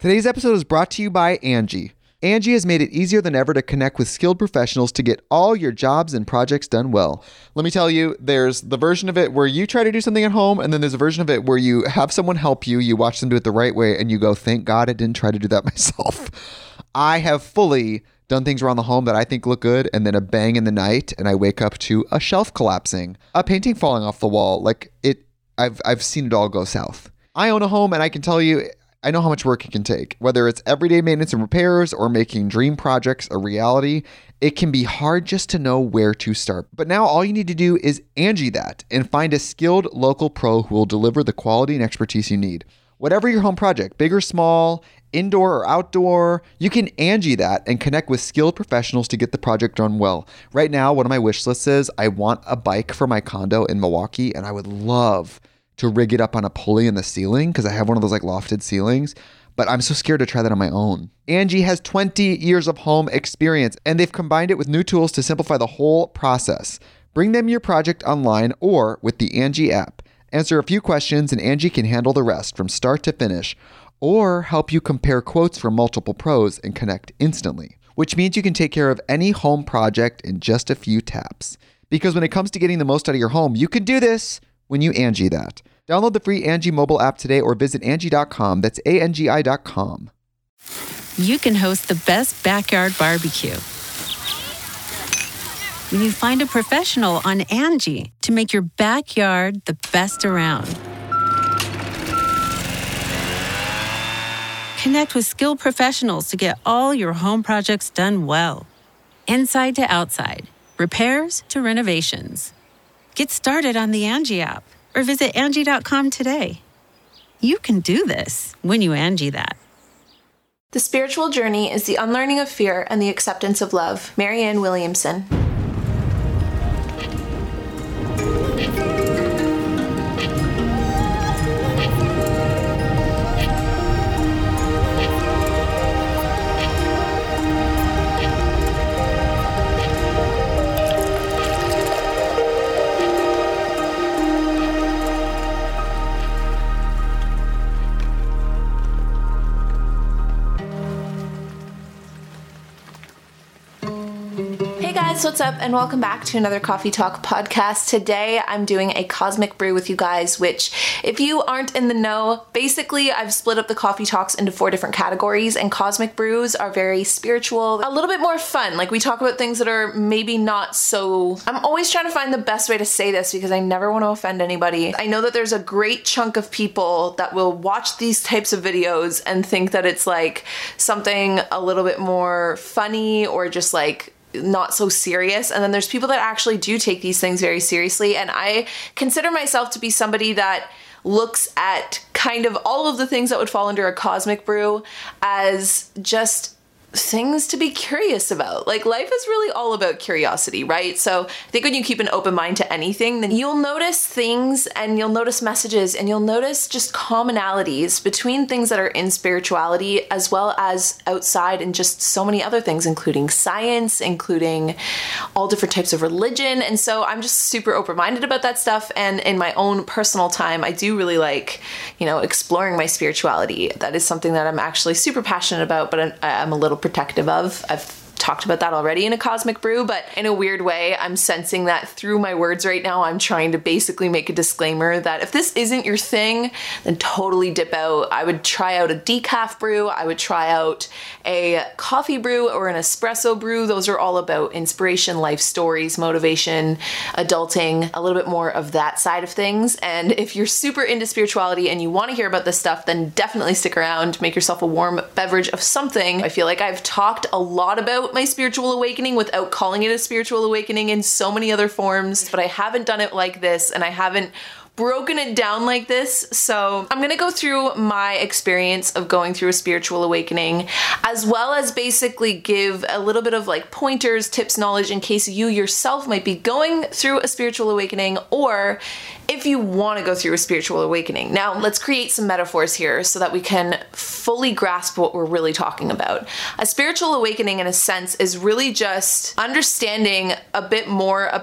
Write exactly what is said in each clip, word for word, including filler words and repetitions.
Today's episode is brought to you by Angie. Angie has made it easier than ever to connect with skilled professionals to get all your jobs and projects done well. Let me tell you, there's the version of it where you try to do something at home, and then there's a version of it where you have someone help you, you watch them do it the right way, and you go, thank God I didn't try to do that myself. I have fully done things around the home that I think look good, and then a bang in the night, and I wake up to a shelf collapsing, a painting falling off the wall. Like, it, I've I've seen it all go south. I own a home, and I can tell you, I know how much work it can take. Whether it's everyday maintenance and repairs or making dream projects a reality, it can be hard just to know where to start. But now all you need to do is Angie that and find a skilled local pro who will deliver the quality and expertise you need. Whatever your home project, big or small, indoor or outdoor, you can Angie that and connect with skilled professionals to get the project done well. Right now, one of my wish lists is I want a bike for my condo in Milwaukee, and I would love to rig it up on a pulley in the ceiling because I have one of those like lofted ceilings, but I'm so scared to try that on my own. Angie has twenty years of home experience, and they've combined it with new tools to simplify the whole process. Bring them your project online or with the Angie app. Answer a few questions and Angie can handle the rest from start to finish, or help you compare quotes from multiple pros and connect instantly, which means you can take care of any home project in just a few taps. Because when it comes to getting the most out of your home, you can do this when you Angie that. Download the free Angie mobile app today or visit Angie dot com. That's A N G I dot com. You can host the best backyard barbecue when you find a professional on Angie to make your backyard the best around. Connect with skilled professionals to get all your home projects done well. Inside to outside, repairs to renovations. Get started on the Angie app or visit Angie dot com today. You can do this when you Angie that. The spiritual journey is the unlearning of fear and the acceptance of love. Marianne Williamson. What's up, and welcome back to another Coffee Talk podcast. Today I'm doing a cosmic brew with you guys, which if you aren't in the know, basically I've split up the Coffee Talks into four different categories, and cosmic brews are very spiritual, a little bit more fun. Like, we talk about things that are maybe not so... I'm always trying to find the best way to say this because I never want to offend anybody. I know that there's a great chunk of people that will watch these types of videos and think that it's like something a little bit more funny or just like not so serious, and then there's people that actually do take these things very seriously, and I consider myself to be somebody that looks at kind of all of the things that would fall under a cosmic brew as just things to be curious about. Like, life is really all about curiosity, right? So I think when you keep an open mind to anything, then you'll notice things and you'll notice messages and you'll notice just commonalities between things that are in spirituality as well as outside and just so many other things, including science, including all different types of religion. And so I'm just super open-minded about that stuff. And in my own personal time, I do really like, you know, exploring my spirituality. That is something that I'm actually super passionate about, but I'm, I'm a little protective of. I've talked about that already in a cosmic brew, but in a weird way, I'm sensing that through my words right now. I'm trying to basically make a disclaimer that if this isn't your thing, then totally dip out. I would try out a decaf brew. I would try out a coffee brew or an espresso brew. Those are all about inspiration, life stories, motivation, adulting, a little bit more of that side of things. And if you're super into spirituality and you want to hear about this stuff, then definitely stick around, make yourself a warm beverage of something. I feel like I've talked a lot about my spiritual awakening without calling it a spiritual awakening in so many other forms, but I haven't done it like this, and I haven't broken it down like this. So I'm gonna go through my experience of going through a spiritual awakening, as well as basically give a little bit of like pointers, tips, knowledge in case you yourself might be going through a spiritual awakening, or if you want to go through a spiritual awakening. Now, let's create some metaphors here so that we can fully grasp what we're really talking about. A spiritual awakening, in a sense, is really just understanding a bit more about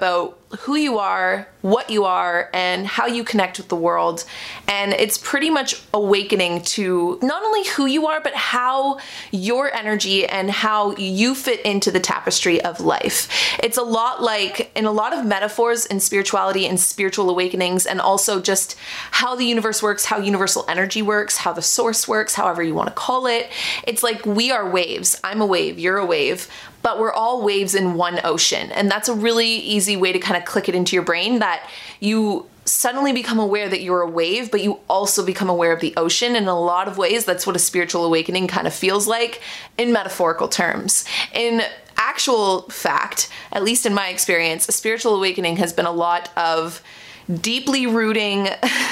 who you are, what you are, and how you connect with the world. And it's pretty much awakening to not only who you are, but how your energy and how you fit into the tapestry of life. It's a lot like in a lot of metaphors in spirituality and spiritual awakenings, and also just how the universe works, how universal energy works, how the source works, however you want to call it. It's like we are waves. I'm a wave, you're a wave, but we're all waves in one ocean. And that's a really easy way to kind of click it into your brain, that you suddenly become aware that you're a wave, but you also become aware of the ocean. In a lot of ways, that's what a spiritual awakening kind of feels like in metaphorical terms. In actual fact, at least in my experience, a spiritual awakening has been a lot of deeply rooting,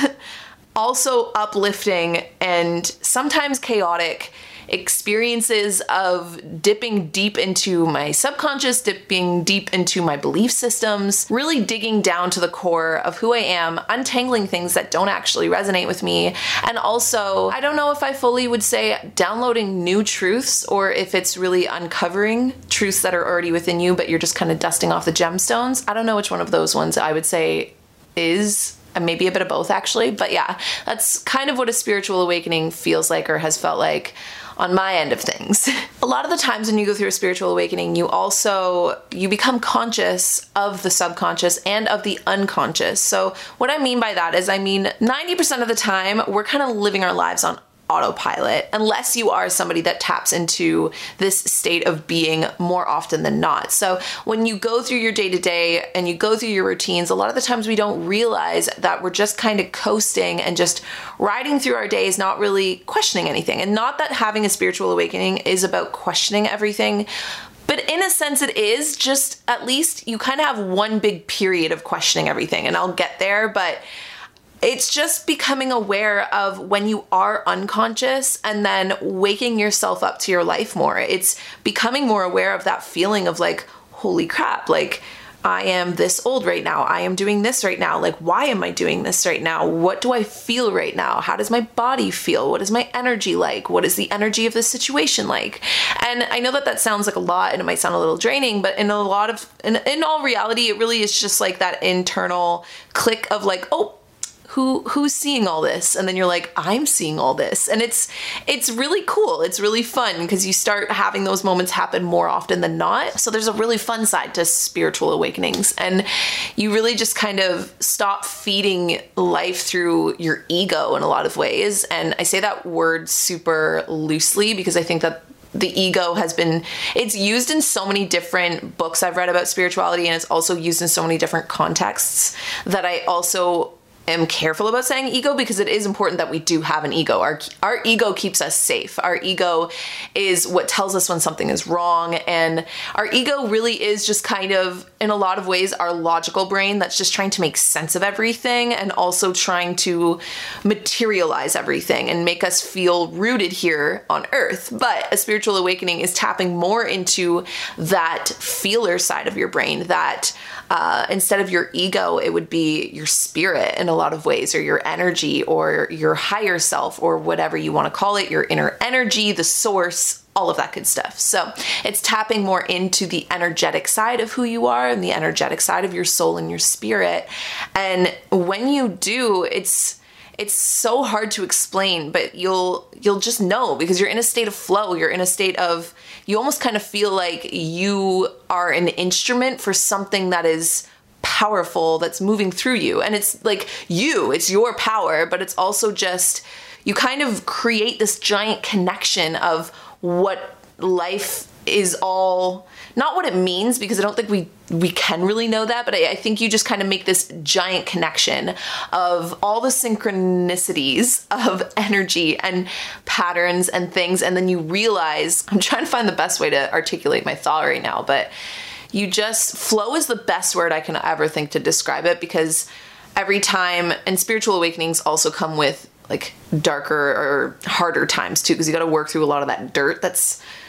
also uplifting, and sometimes chaotic experiences of dipping deep into my subconscious, dipping deep into my belief systems, really digging down to the core of who I am, untangling things that don't actually resonate with me. And also, I don't know if I fully would say downloading new truths, or if it's really uncovering truths that are already within you, but you're just kind of dusting off the gemstones. I don't know which one of those ones I would say is. And maybe a bit of both, actually. But yeah, that's kind of what a spiritual awakening feels like, or has felt like on my end of things. A lot of the times when you go through a spiritual awakening, you also, you become conscious of the subconscious and of the unconscious. So what I mean by that is, I mean, ninety percent of the time, we're kind of living our lives on autopilot, unless you are somebody that taps into this state of being more often than not. So when you go through your day-to-day and you go through your routines, a lot of the times we don't realize that we're just kind of coasting and just riding through our days, not really questioning anything. And not that having a spiritual awakening is about questioning everything, but in a sense it is. Just at least you kind of have one big period of questioning everything, and I'll get there, but it's just becoming aware of when you are unconscious and then waking yourself up to your life more. It's becoming more aware of that feeling of like, holy crap, like I am this old right now. I am doing this right now. Like, why am I doing this right now? What do I feel right now? How does my body feel? What is my energy like? What is the energy of this situation like? And I know that that sounds like a lot and it might sound a little draining, but in a lot of, in, in all reality, it really is just like that internal click of like, oh, Who who's seeing all this? And then you're like, I'm seeing all this. And it's it's really cool. It's really fun because you start having those moments happen more often than not. So there's a really fun side to spiritual awakenings. And you really just kind of stop feeding life through your ego in a lot of ways. And I say that word super loosely because I think that the ego has been, it's used in so many different books I've read about spirituality, and it's also used in so many different contexts that I also am careful about saying ego, because it is important that we do have an ego. Our our ego keeps us safe. Our ego is what tells us when something is wrong, and our ego really is just kind of, in a lot of ways, our logical brain that's just trying to make sense of everything and also trying to materialize everything and make us feel rooted here on earth. But a spiritual awakening is tapping more into that feeler side of your brain, that uh, instead of your ego, it would be your spirit in a lot of ways, or your energy, or your higher self, or whatever you want to call it, your inner energy, the source, all of that good stuff. So it's tapping more into the energetic side of who you are and the energetic side of your soul and your spirit. And when you do, it's it's so hard to explain, but you'll you'll just know, because you're in a state of flow. You're in a state of, you almost kind of feel like you are an instrument for something that is powerful, that's moving through you. And it's like you, it's your power, but it's also just, you kind of create this giant connection of what life is all, not what it means, because I don't think we we can really know that, but I, I think you just kind of make this giant connection of all the synchronicities of energy and patterns and things, and then you realize, I'm trying to find the best way to articulate my thought right now, but you just, flow is the best word I can ever think to describe it, because every time, and spiritual awakenings also come with like darker or harder times too, because you got to work through a lot of that dirt that's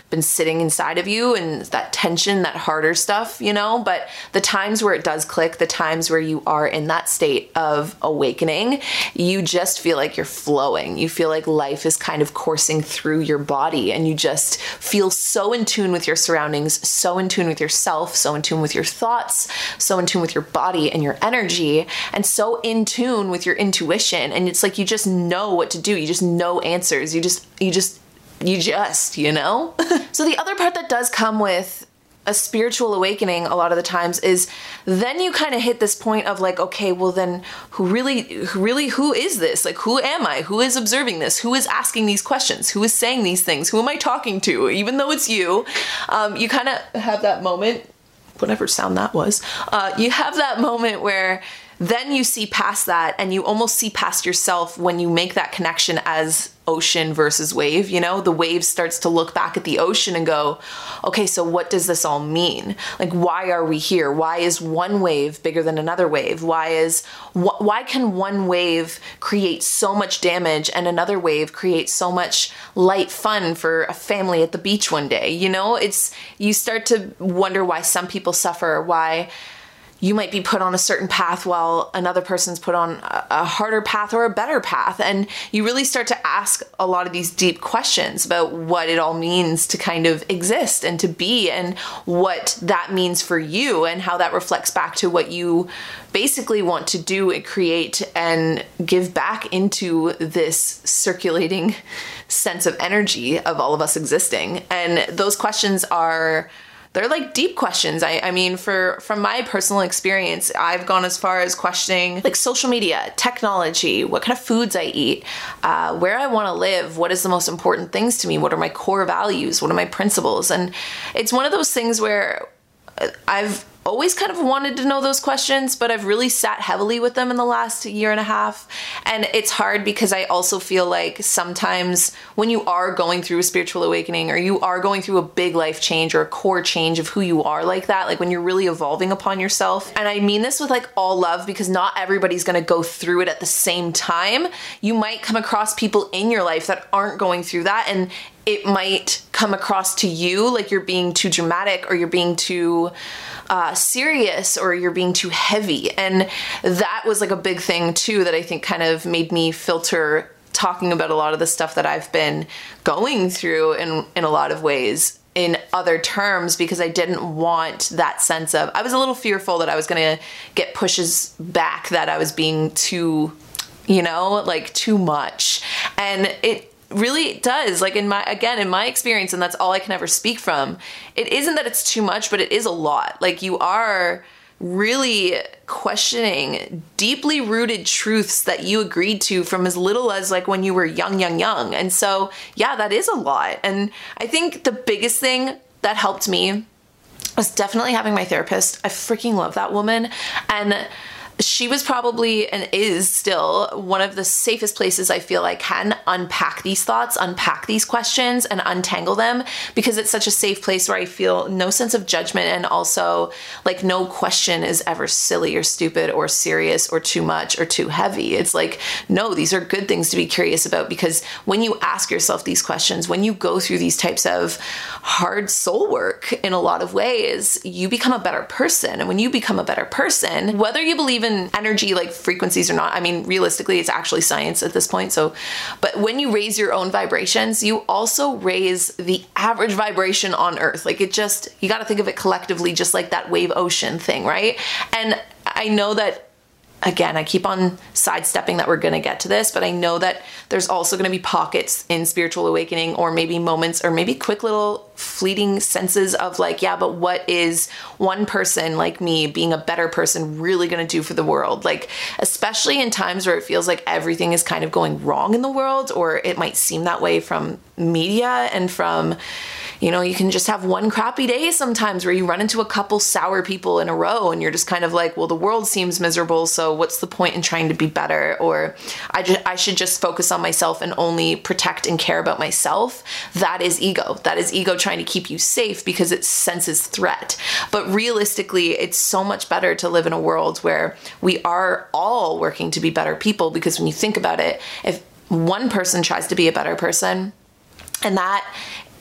been sitting inside of you and that tension, that harder stuff, you know, but the times where it does click, the times where you are in that state of awakening, you just feel like you're flowing. You feel like life is kind of coursing through your body and you just feel so in tune with your surroundings, so in tune with yourself, so in tune with your thoughts, so in tune with your body and your energy, and so in tune with your intuition. And it's like you just know what to do. You just know answers. You just, you just, you just, you know? So the other part that does come with a spiritual awakening a lot of the times is then you kind of hit this point of like, okay, well then who really, who really, who is this? Like, who am I? Who is observing this? Who is asking these questions? Who is saying these things? Who am I talking to? Even though it's you, um, you kind of have that moment, whatever sound that was, uh, you have that moment where then you see past that and you almost see past yourself when you make that connection as ocean versus wave. You know, the wave starts to look back at the ocean and go, okay, so what does this all mean? Like, why are we here? Why is one wave bigger than another wave? Why is, wh- why can one wave create so much damage and another wave create so much light fun for a family at the beach one day? You know, it's, you start to wonder why some people suffer, why you might be put on a certain path while another person's put on a harder path or a better path. And you really start to ask a lot of these deep questions about what it all means to kind of exist and to be, and what that means for you and how that reflects back to what you basically want to do and create and give back into this circulating sense of energy of all of us existing. And those questions are, they're like deep questions. I, I mean, for from my personal experience, I've gone as far as questioning like social media, technology, what kind of foods I eat, uh, where I want to live, what is the most important things to me, what are my core values, what are my principles. And it's one of those things where I've always kind of wanted to know those questions, but I've really sat heavily with them in the last year and a half. And it's hard because I also feel like sometimes when you are going through a spiritual awakening or you are going through a big life change or a core change of who you are like that, like when you're really evolving upon yourself, and I mean this with like all love because not everybody's going to go through it at the same time. You might come across people in your life that aren't going through that, and it might come across to you like you're being too dramatic or you're being too uh, serious or you're being too heavy. And that was like a big thing too that I think kind of made me filter talking about a lot of the stuff that I've been going through in, in a lot of ways in other terms, because I didn't want that sense of, I was a little fearful that I was going to get pushes back, that I was being too, you know, like too much. And it really does, like in my, again, in my experience, and that's all I can ever speak from, it isn't that it's too much, but it is a lot. Like you are really questioning deeply rooted truths that you agreed to from as little as like when you were young, young, young. And so, yeah, that is a lot. And I think the biggest thing that helped me was definitely having my therapist. I freaking love that woman. And she was probably, and is still, one of the safest places I feel I can unpack these thoughts, unpack these questions, and untangle them, because it's such a safe place where I feel no sense of judgment, and also like no question is ever silly or stupid or serious or too much or too heavy. It's like, no, these are good things to be curious about, because when you ask yourself these questions, when you go through these types of hard soul work in a lot of ways, you become a better person. And when you become a better person, whether you believe in energy like frequencies or not, I mean, realistically, it's actually science at this point. So, but when you raise your own vibrations, you also raise the average vibration on Earth. Like it just, you got to think of it collectively, just like that wave ocean thing, right? And I know that, again, I keep on sidestepping that we're going to get to this, but I know that there's also going to be pockets in spiritual awakening, or maybe moments, or maybe quick little fleeting senses of like, yeah, but what is one person like me being a better person really going to do for the world? Like, especially in times where it feels like everything is kind of going wrong in the world, or it might seem that way from media and from, you know, you can just have one crappy day sometimes where you run into a couple sour people in a row and you're just kind of like, well, the world seems miserable, so what's the point in trying to be better? Or I, just, I should just focus on myself and only protect and care about myself. That is ego. That is ego trying to keep you safe because it senses threat. But realistically, it's so much better to live in a world where we are all working to be better people, because when you think about it, if one person tries to be a better person, and that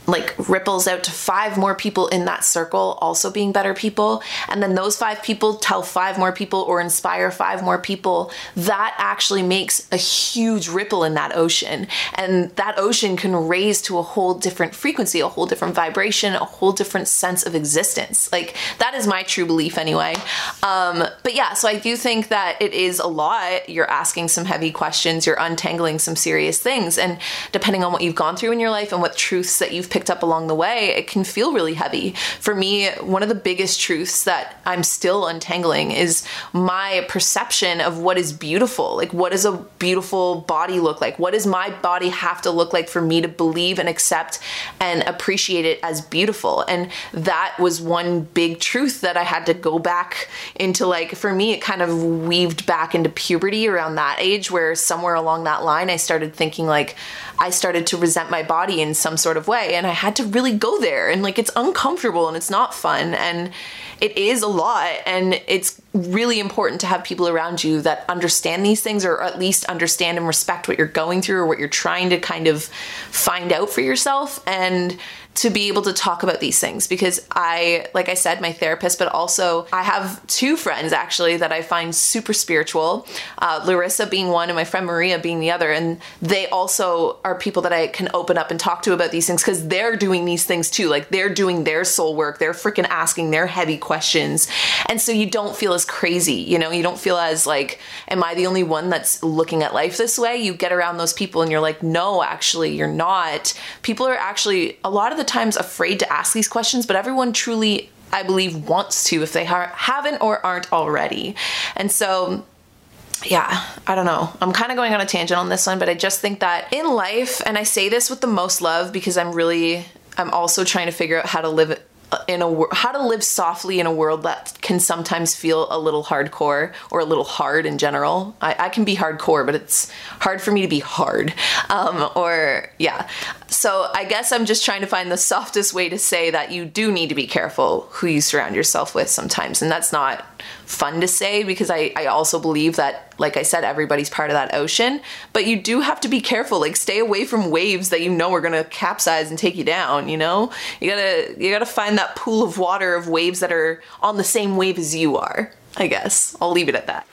like ripples out to five more people in that circle also being better people, and then those five people tell five more people or inspire five more people, that actually makes a huge ripple in that ocean. And that ocean can raise to a whole different frequency, a whole different vibration, a whole different sense of existence. Like, that is my true belief anyway. Um, but yeah, so I do think that it is a lot. You're asking some heavy questions, you're untangling some serious things, and depending on what you've gone through in your life and what truths that you've picked up along the way, it can feel really heavy. For me, one of the biggest truths that I'm still untangling is my perception of what is beautiful. Like, what does a beautiful body look like? What does my body have to look like for me to believe and accept and appreciate it as beautiful? And that was one big truth that I had to go back into. Like, for me, it kind of weaved back into puberty around that age, where somewhere along that line, I started thinking like, I started to resent my body in some sort of way, and I had to really go there, and like, it's uncomfortable and it's not fun, and it is a lot, and it's really important to have people around you that understand these things, or at least understand and respect what you're going through or what you're trying to kind of find out for yourself, and to be able to talk about these things. Because I, like I said, my therapist, but also I have two friends actually that I find super spiritual, uh, Larissa being one and my friend Maria being the other. And they also are people that I can open up and talk to about these things, because they're doing these things too. Like, they're doing their soul work. They're freaking asking their heavy questions. And so you don't feel as crazy, you know, you don't feel as like, am I the only one that's looking at life this way? You get around those people and you're like, no, actually, you're not. People are actually, a lot of the times, afraid to ask these questions, but everyone truly, I believe, wants to if they ha- haven't or aren't already. And so, yeah, I don't know. I'm kind of going on a tangent on this one, but I just think that in life, and I say this with the most love because I'm really, I'm also trying to figure out how to live in a how to live softly in a world that can sometimes feel a little hardcore or a little hard in general. I, I can be hardcore, but it's hard for me to be hard. Um, or yeah. So I guess I'm just trying to find the softest way to say that you do need to be careful who you surround yourself with sometimes. And that's not fun to say, because I, I also believe that, like I said, everybody's part of that ocean, but you do have to be careful. Like, stay away from waves that you know are going to capsize and take you down, you know? You gotta, you gotta find that pool of water of waves that are on the same wave as you are, I guess. I'll leave it at that.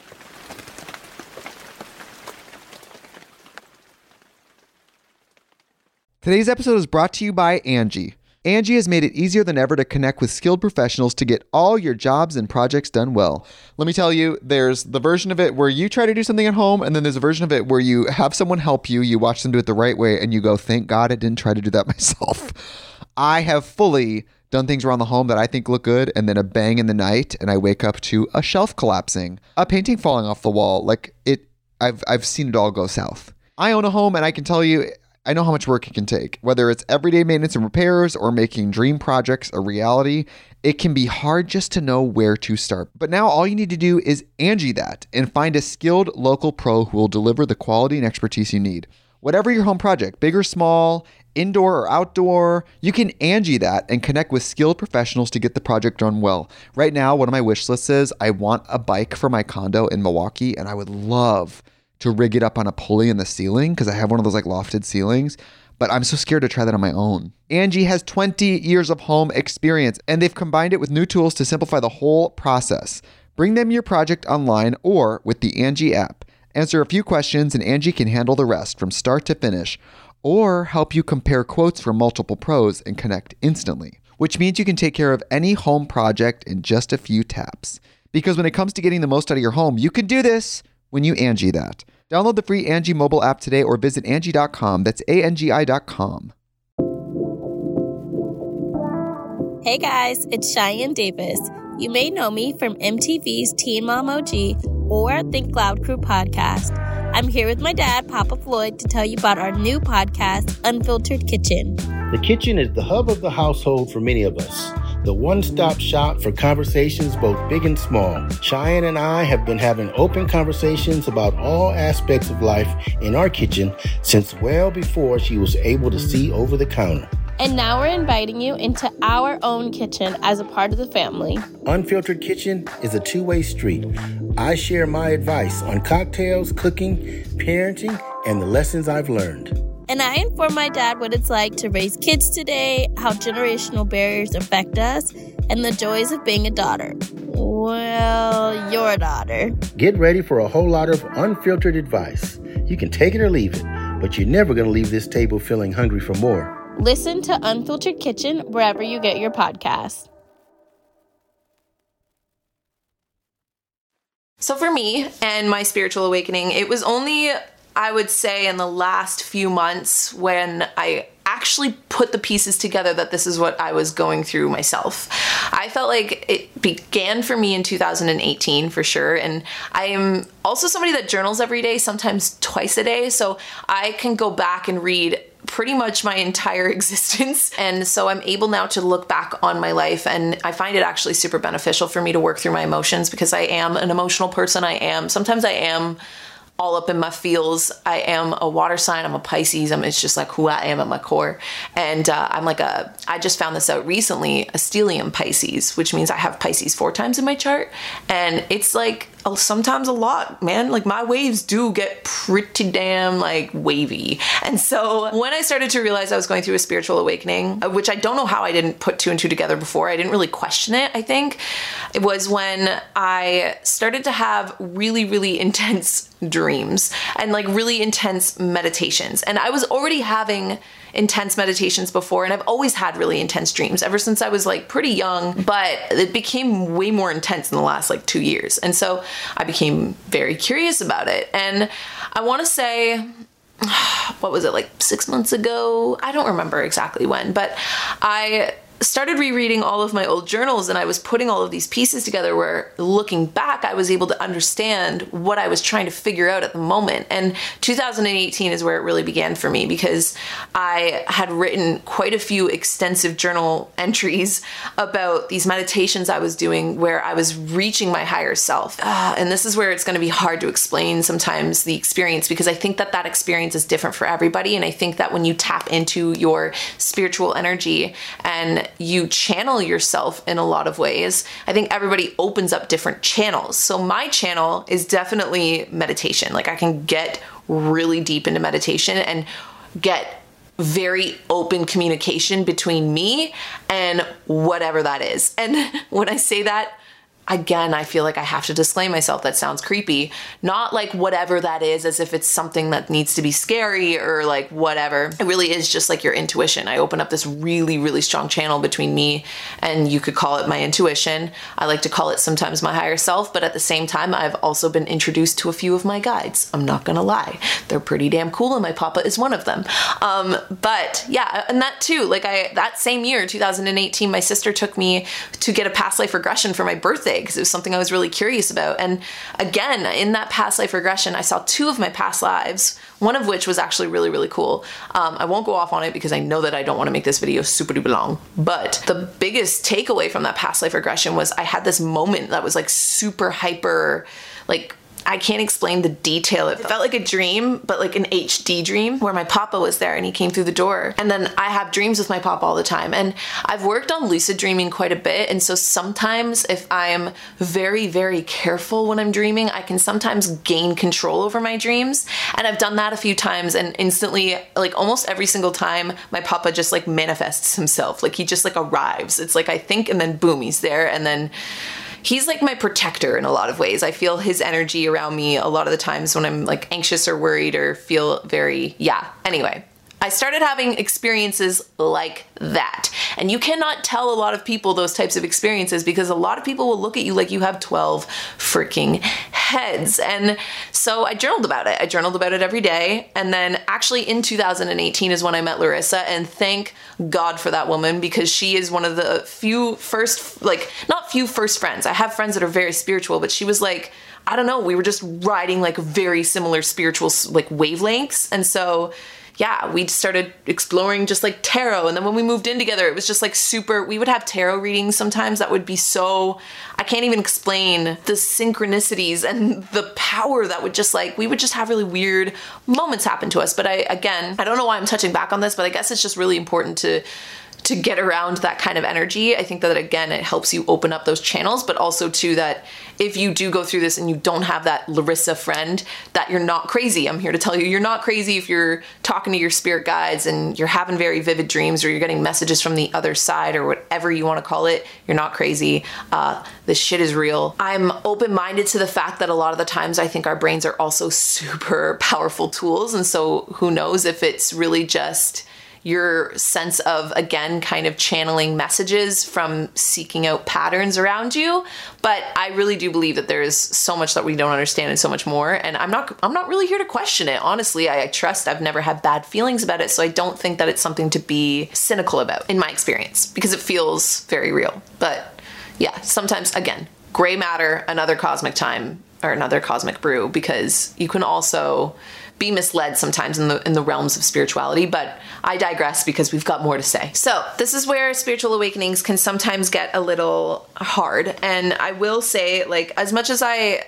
Today's episode is brought to you by Angie. Angie has made it easier than ever to connect with skilled professionals to get all your jobs and projects done well. Let me tell you, there's the version of it where you try to do something at home, and then there's a version of it where you have someone help you, you watch them do it the right way, and you go, thank God I didn't try to do that myself. I have fully done things around the home that I think look good, and then a bang in the night, and I wake up to a shelf collapsing, a painting falling off the wall. Like, it, I've I've seen it all go south. I own a home, and I can tell you, I know how much work it can take. Whether it's everyday maintenance and repairs or making dream projects a reality, it can be hard just to know where to start. But now all you need to do is Angie that and find a skilled local pro who will deliver the quality and expertise you need. Whatever your home project, big or small, indoor or outdoor, you can Angie that and connect with skilled professionals to get the project done well. Right now, one of my wish lists is I want a bike for my condo in Milwaukee, and I would love to rig it up on a pulley in the ceiling because I have one of those like lofted ceilings, but I'm so scared to try that on my own. Angie has twenty years of home experience, and they've combined it with new tools to simplify the whole process. Bring them your project online or with the Angie app. Answer a few questions and Angie can handle the rest from start to finish, or help you compare quotes from multiple pros and connect instantly, which means you can take care of any home project in just a few taps. Because when it comes to getting the most out of your home, you can do this when you Angie that. Download the free Angie mobile app today or visit Angie dot com. That's A N G I dot com. Hey guys, it's Cheyenne Davis. You may know me from M T V's Teen Mom O G or Think Loud Crew podcast. I'm here with my dad, Papa Floyd, to tell you about our new podcast, Unfiltered Kitchen. The kitchen is the hub of the household for many of us. The one-stop shop for conversations both big and small. Cheyenne and I have been having open conversations about all aspects of life in our kitchen since well before she was able to see over the counter. And now we're inviting you into our own kitchen as a part of the family. Unfiltered Kitchen is a two-way street. I share my advice on cocktails, cooking, parenting, and the lessons I've learned. And I inform my dad what it's like to raise kids today, how generational barriers affect us, and the joys of being a daughter. Well, your daughter. Get ready for a whole lot of unfiltered advice. You can take it or leave it, but you're never going to leave this table feeling hungry for more. Listen to Unfiltered Kitchen wherever you get your podcasts. So for me and my spiritual awakening, it was only, I would say, in the last few months when I actually put the pieces together that this is what I was going through myself. I felt like it began for me in two thousand eighteen for sure. And I am also somebody that journals every day, sometimes twice a day. So I can go back and read pretty much my entire existence. And so I'm able now to look back on my life, and I find it actually super beneficial for me to work through my emotions because I am an emotional person. I am, sometimes I am all up in my feels. I am a water sign. I'm a Pisces. I'm, it's just like who I am at my core. And uh, I'm like a, I just found this out recently, a stellium Pisces, which means I have Pisces four times in my chart. And it's like sometimes a lot, man. Like my waves do get pretty damn like wavy. And so when I started to realize I was going through a spiritual awakening, which I don't know how I didn't put two and two together before, I didn't really question it, I think, it was when I started to have really, really intense dreams and like really intense meditations. And I was already having intense meditations before, and I've always had really intense dreams ever since I was like pretty young, but it became way more intense in the last like two years. And so I became very curious about it. And I want to say, what was it, like six months ago? I don't remember exactly when, but I started rereading all of my old journals, and I was putting all of these pieces together where, looking back, I was able to understand what I was trying to figure out at the moment. And two thousand eighteen is where it really began for me, because I had written quite a few extensive journal entries about these meditations I was doing where I was reaching my higher self. Uh, and this is where it's going to be hard to explain sometimes the experience, because I think that that experience is different for everybody. And I think that when you tap into your spiritual energy and you channel yourself in a lot of ways, I think everybody opens up different channels. So my channel is definitely meditation. Like I can get really deep into meditation and get very open communication between me and whatever that is. And when I say that, again, I feel like I have to disclaim myself. That sounds creepy. Not like whatever that is, as if it's something that needs to be scary or like whatever. It really is just like your intuition. I open up this really, really strong channel between me and, you could call it my intuition. I like to call it sometimes my higher self, but at the same time, I've also been introduced to a few of my guides. I'm not gonna lie. They're pretty damn cool, and my papa is one of them. Um, but yeah, and that too, like I, that same year, two thousand eighteen, my sister took me to get a past life regression for my birthday, because it was something I was really curious about. And again, in that past life regression, I saw two of my past lives, one of which was actually really, really cool. Um, I won't go off on it because I know that I don't want to make this video super duper long. But the biggest takeaway from that past life regression was I had this moment that was like super hyper, like, I can't explain the detail. It felt like a dream, but like an H D dream, where my papa was there and he came through the door. And then I have dreams with my papa all the time. And I've worked on lucid dreaming quite a bit. And so sometimes if I'm very, very careful when I'm dreaming, I can sometimes gain control over my dreams. And I've done that a few times, and instantly, like almost every single time, my papa just like manifests himself. Like he just like arrives. It's like I think, and then boom, he's there. And then he's like my protector in a lot of ways. I feel his energy around me a lot of the times when I'm like anxious or worried or feel very, yeah. Anyway, I started having experiences like that. And you cannot tell a lot of people those types of experiences, because a lot of people will look at you like you have twelve freaking heads. And so I journaled about it. I journaled about it every day. And then actually in two thousand eighteen is when I met Larissa, and thank God for that woman, because she is one of the few first, like not few first friends. I have friends that are very spiritual, but she was like, I don't know, we were just riding like very similar spiritual like wavelengths. And so yeah, we started exploring just like tarot. And then when we moved in together, it was just like super, we would have tarot readings sometimes that would be so, I can't even explain the synchronicities and the power that would just like, we would just have really weird moments happen to us. But I, again, I don't know why I'm touching back on this, but I guess it's just really important to to get around that kind of energy. I think that, again, it helps you open up those channels, but also too that if you do go through this and you don't have that Larissa friend, that you're not crazy. I'm here to tell you, you're not crazy if you're talking to your spirit guides and you're having very vivid dreams, or you're getting messages from the other side, or whatever you want to call it. You're not crazy. Uh, this shit is real. I'm open-minded to the fact that a lot of the times I think our brains are also super powerful tools. And so who knows if it's really just your sense of, again, kind of channeling messages from seeking out patterns around you. But I really do believe that there is so much that we don't understand and so much more. And I'm not, I'm not really here to question it. Honestly, I, I trust I've never had bad feelings about it. So I don't think that it's something to be cynical about in my experience, because it feels very real. But yeah, sometimes, again, gray matter, another cosmic time, or another cosmic brew, because you can also be misled sometimes in the in the realms of spirituality, but I digress because we've got more to say. So this is where spiritual awakenings can sometimes get a little hard. And I will say, like, as much as I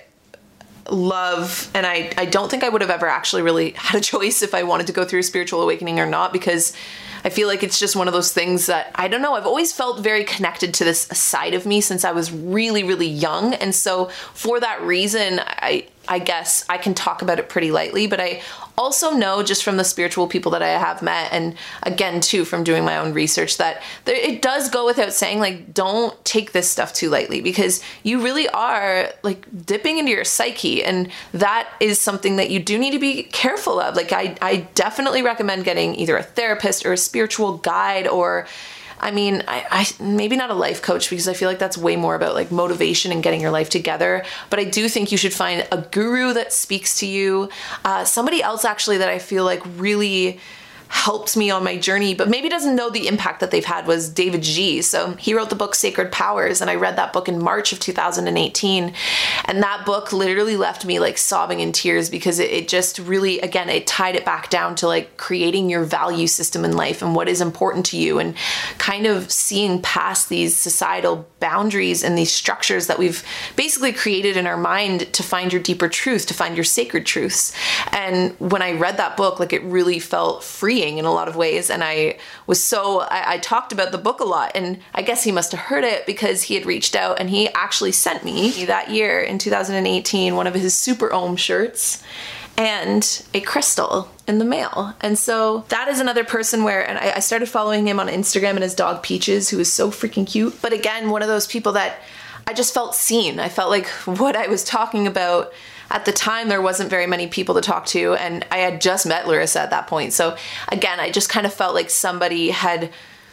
love, and I, I don't think I would have ever actually really had a choice if I wanted to go through a spiritual awakening or not, because I feel like it's just one of those things that, I don't know, I've always felt very connected to this side of me since I was really, really young. And so for that reason, I I guess I can talk about it pretty lightly, but I also know just from the spiritual people that I have met, and again, too, from doing my own research, that there, it does go without saying, like, don't take this stuff too lightly, because you really are, like, dipping into your psyche, and that is something that you do need to be careful of. Like, I, I definitely recommend getting either a therapist or a spiritual guide, or I mean, I, I maybe not a life coach, because I feel like that's way more about like motivation and getting your life together. But I do think you should find a guru that speaks to you. Uh, somebody else actually that I feel like really helped me on my journey, but maybe doesn't know the impact that they've had, was David G. So he wrote the book Sacred Powers, and I read that book in March of two thousand eighteen. And that book literally left me like sobbing in tears, because it, it just really, again, it tied it back down to like creating your value system in life and what is important to you, and kind of seeing past these societal boundaries and these structures that we've basically created in our mind to find your deeper truth, to find your sacred truths. And when I read that book, like, it really felt free in a lot of ways. And I was so, I, I talked about the book a lot, and I guess he must have heard it, because he had reached out and he actually sent me that year in two thousand eighteen one of his Super Om shirts and a crystal in the mail. And so that is another person where, and I, I started following him on Instagram, and his dog Peaches, who is so freaking cute. But again, one of those people that I just felt seen. I felt like what I was talking about at the time, there wasn't very many people to talk to, and I had just met Larissa at that point. So again, I just kind of felt like somebody had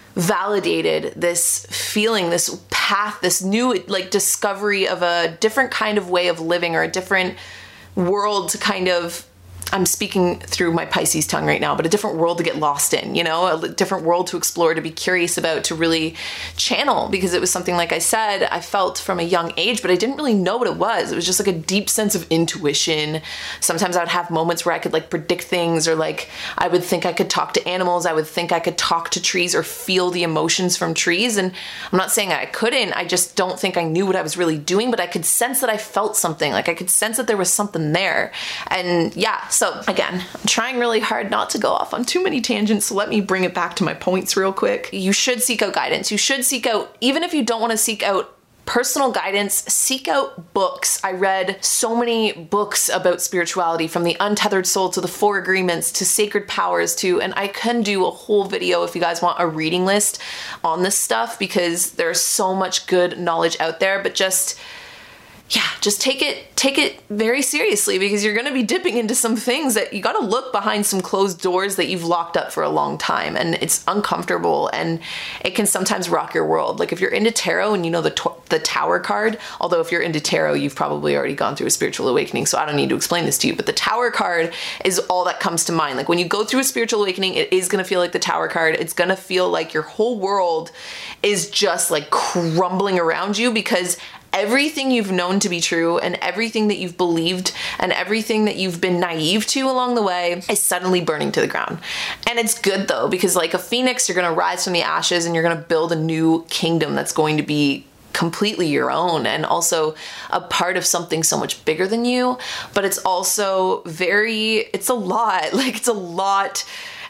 validated this feeling, this path, this new like discovery of a different kind of way of living, or a different world to kind of, I'm speaking through my Pisces tongue right now, but a different world to get lost in, you know, a different world to explore, to be curious about, to really channel, because it was something, like I said, I felt from a young age, but I didn't really know what it was. It was just like a deep sense of intuition. Sometimes I would have moments where I could like predict things, or like I would think I could talk to animals. I would think I could talk to trees or feel the emotions from trees. And I'm not saying I couldn't, I just don't think I knew what I was really doing, but I could sense that I felt something. Like I could sense that there was something there. And yeah, so So again, I'm trying really hard not to go off on too many tangents, so let me bring it back to my points real quick. You should seek out guidance. You should seek out, even if you don't want to seek out personal guidance, seek out books. I read so many books about spirituality, from The Untethered Soul to The Four Agreements to Sacred Powers to, and I can do a whole video if you guys want a reading list on this stuff, because there's so much good knowledge out there. But just yeah, just take it, take it very seriously, because you're going to be dipping into some things that you got to look behind some closed doors that you've locked up for a long time, and it's uncomfortable, and it can sometimes rock your world. Like if you're into tarot and you know the to- the Tower card, although if you're into tarot, you've probably already gone through a spiritual awakening, so I don't need to explain this to you, but the Tower card is all that comes to mind. Like when you go through a spiritual awakening, it is going to feel like the Tower card. It's going to feel like your whole world is just like crumbling around you, because everything you've known to be true, and everything that you've believed, and everything that you've been naive to along the way is suddenly burning to the ground. And it's good though, because like a phoenix, you're going to rise from the ashes, and you're going to build a new kingdom that's going to be completely your own, and also a part of something so much bigger than you. But it's also very, it's a lot, like it's a lot.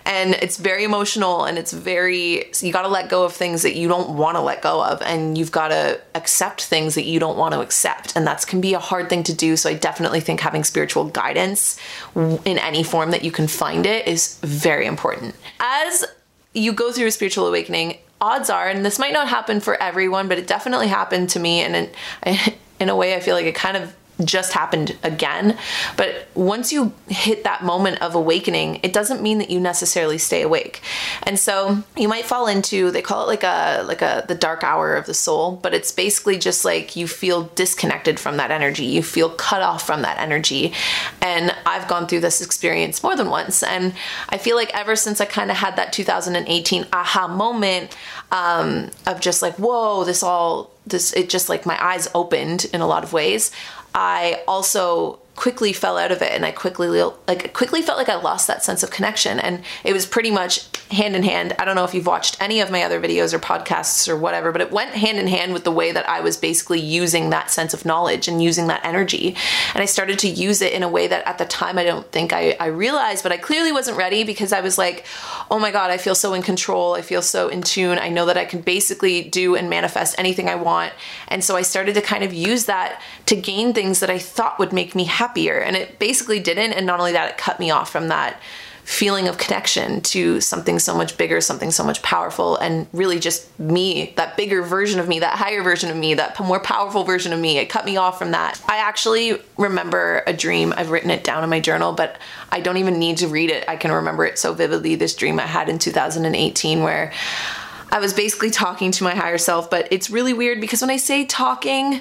And it's very emotional, and it's very, you got to let go of things that you don't want to let go of, and you've got to accept things that you don't want to accept. And that can be a hard thing to do. So I definitely think having spiritual guidance in any form that you can find it is very important. As you go through a spiritual awakening, odds are, and this might not happen for everyone, but it definitely happened to me. And in, in a way, I feel like it kind of just happened again. But once you hit that moment of awakening, it doesn't mean that you necessarily stay awake. And so you might fall into, they call it like a like a the dark hour of the soul, but it's basically just like you feel disconnected from that energy. You feel cut off from that energy. And I've gone through this experience more than once. And I feel like ever since I kind of had that two thousand eighteen aha moment um, of just like, whoa, this all, this, it just like my eyes opened in a lot of ways. I also quickly fell out of it, and I quickly like quickly felt like I lost that sense of connection. And it was pretty much hand in hand. I don't know if you've watched any of my other videos or podcasts or whatever, but it went hand in hand with the way that I was basically using that sense of knowledge and using that energy. And I started to use it in a way that at the time I don't think I, I realized, but I clearly wasn't ready, because I was like, oh my God, I feel so in control. I feel so in tune. I know that I can basically do and manifest anything I want. And so I started to kind of use that to gain things that I thought would make me happier. And it basically didn't. And not only that, it cut me off from that feeling of connection to something so much bigger, something so much powerful, and really just me, that bigger version of me, that higher version of me, that more powerful version of me. It cut me off from that. I actually remember a dream. I've written it down in my journal, but I don't even need to read it. I can remember it so vividly. This dream I had in two thousand eighteen where I was basically talking to my higher self, but it's really weird because when I say talking,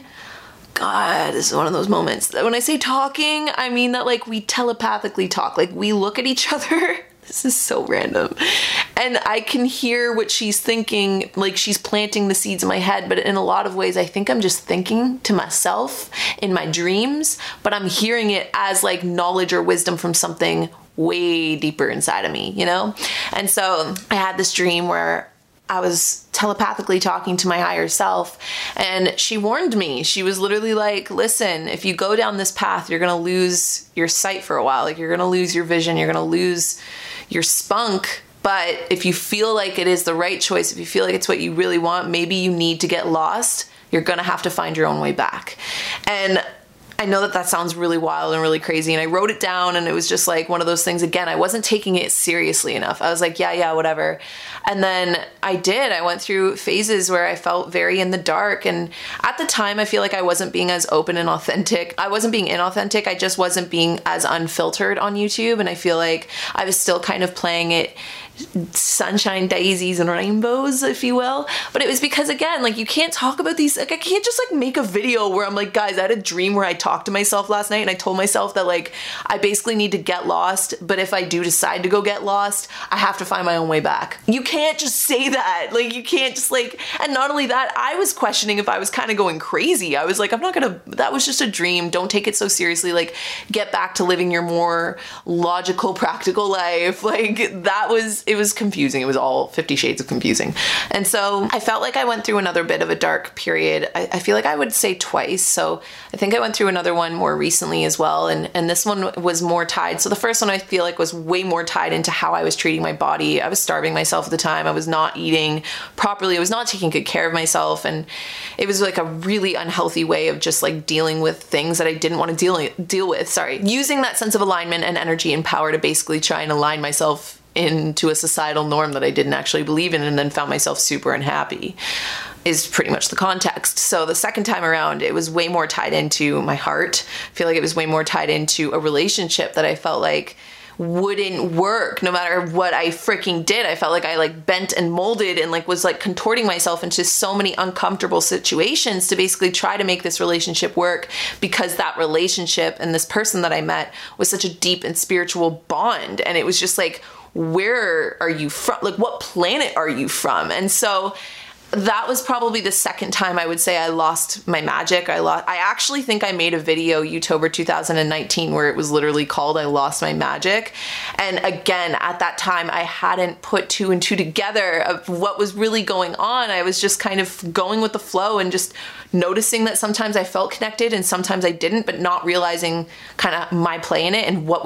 God, this is one of those moments. When I say talking, I mean that like we telepathically talk, like we look at each other. This is so random. And I can hear what she's thinking, like she's planting the seeds in my head, but in a lot of ways, I think I'm just thinking to myself in my dreams, but I'm hearing it as like knowledge or wisdom from something way deeper inside of me, you know? And so I had this dream where I was telepathically talking to my higher self, and she warned me. She was literally like, listen, if you go down this path, you're going to lose your sight for a while. Like you're going to lose your vision. You're going to lose your spunk. But if you feel like it is the right choice, if you feel like it's what you really want, maybe you need to get lost. You're going to have to find your own way back. And I know that that sounds really wild and really crazy. And I wrote it down, and it was just like one of those things. Again, I wasn't taking it seriously enough. I was like, yeah, yeah, whatever. And then I did. I went through phases where I felt very in the dark. And at the time, I feel like I wasn't being as open and authentic. I wasn't being inauthentic. I just wasn't being as unfiltered on YouTube. And I feel like I was still kind of playing it sunshine, daisies, and rainbows, if you will. But it was because, again, like you can't talk about these, like I can't just like make a video where I'm like, guys, I had a dream where I talked to myself last night and I told myself that like I basically need to get lost, but if I do decide to go get lost, I have to find my own way back. You can't just say that. Like you can't just like, and not only that, I was questioning if I was kind of going crazy. I was like, I'm not gonna, that was just a dream. Don't take it so seriously. Like get back to living your more logical, practical life. Like that was, it was confusing. It was all fifty shades of confusing. And so I felt like I went through another bit of a dark period. I, I feel like I would say twice. So I think I went through another one more recently as well. And, and this one was more tied. So the first one I feel like was way more tied into how I was treating my body. I was starving myself at the time. I was not eating properly. I was not taking good care of myself. And it was like a really unhealthy way of just like dealing with things that I didn't want to deal, deal with. Sorry. Using that sense of alignment and energy and power to basically try and align myself into a societal norm that I didn't actually believe in, and then found myself super unhappy is pretty much the context. So the second time around, it was way more tied into my heart. I feel like it was way more tied into a relationship that I felt like wouldn't work no matter what I freaking did. I felt like I like bent and molded and like was like contorting myself into so many uncomfortable situations to basically try to make this relationship work, because that relationship and this person that I met was such a deep and spiritual bond. And it was just like, where are you from? Like, what planet are you from? And so that was probably the second time I would say I lost my magic. I lost, I actually think I made a video YouTuber two thousand nineteen where it was literally called I Lost My Magic. And again, at that time, I hadn't put two and two together of what was really going on. I was just kind of going with the flow and just noticing that sometimes I felt connected and sometimes I didn't, but not realizing kind of my play in it and what was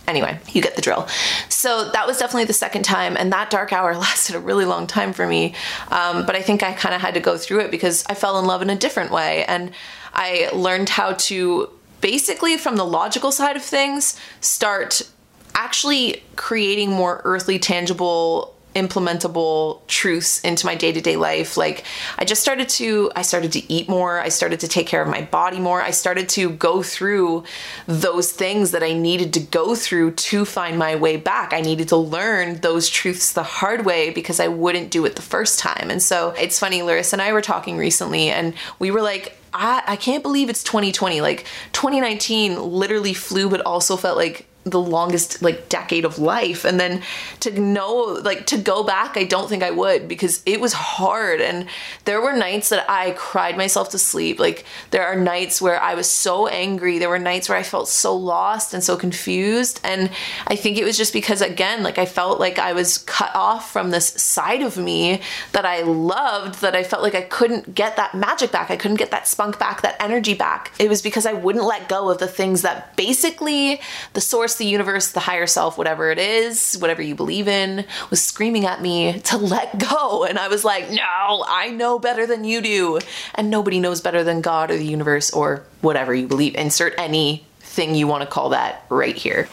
Anyway, you get the drill. So that was definitely the second time, and that dark hour lasted a really long time for me. Um, but I think I kind of had to go through it because I fell in love in a different way, and I learned how to basically, from the logical side of things, start actually creating more earthly, tangible, implementable truths into my day-to-day life. Like I just started to, I started to eat more. I started to take care of my body more. I started to go through those things that I needed to go through to find my way back. I needed to learn those truths the hard way because I wouldn't do it the first time. And so it's funny, Larissa and I were talking recently and we were like, I, I can't believe it's twenty twenty. Like twenty nineteen literally flew, but also felt like the longest like decade of life. And then to know, like to go back, I don't think I would, because it was hard. And there were nights that I cried myself to sleep. Like there are nights where I was so angry. There were nights where I felt so lost and so confused. And I think it was just because, again, like I felt like I was cut off from this side of me that I loved, that I felt like I couldn't get that magic back. I couldn't get that spunk back, that energy back. It was because I wouldn't let go of the things that basically the source, the universe, the higher self, whatever it is, whatever you believe in, was screaming at me to let go. And I was like, no, I know better than you do. And nobody knows better than God or the universe or whatever you believe. Insert anything you want to call that right here.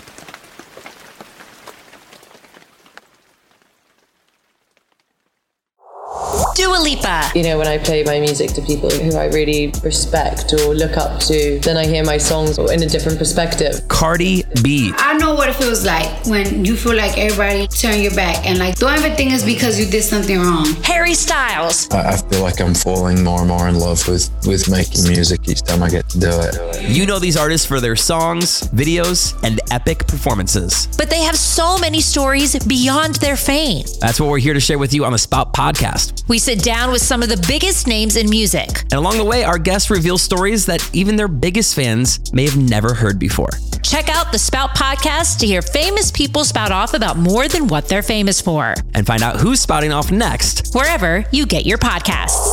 Dua Lipa. You know, when I play my music to people who I really respect or look up to, then I hear my songs in a different perspective. Cardi B. I know what it feels like when you feel like everybody turn your back and like don't ever think it's because you did something wrong. Harry Styles. I, I feel like I'm falling more and more in love with, with making music each time I get to do it. You know these artists for their songs, videos, and epic performances. But they have so many stories beyond their fame. That's what we're here to share with you on the Spout Podcast. We sit down with some of the biggest names in music. And along the way, our guests reveal stories that even their biggest fans may have never heard before. Check out the Spout Podcast to hear famous people spout off about more than what they're famous for. And find out who's spouting off next, wherever you get your podcasts.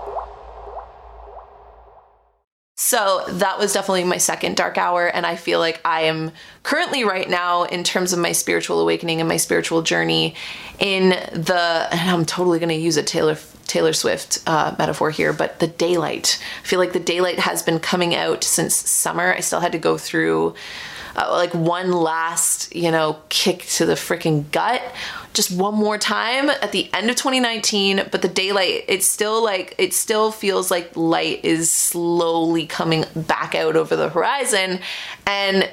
So that was definitely my second dark hour. And I feel like I am currently right now, in terms of my spiritual awakening and my spiritual journey, in the, and I'm totally going to use a Taylor Taylor Swift uh, metaphor here, but the daylight. I feel like the daylight has been coming out since summer. I still had to go through uh, like one last, you know, kick to the freaking gut, just one more time at the end of twenty nineteen. But the daylight, it's still like, it still feels like light is slowly coming back out over the horizon. And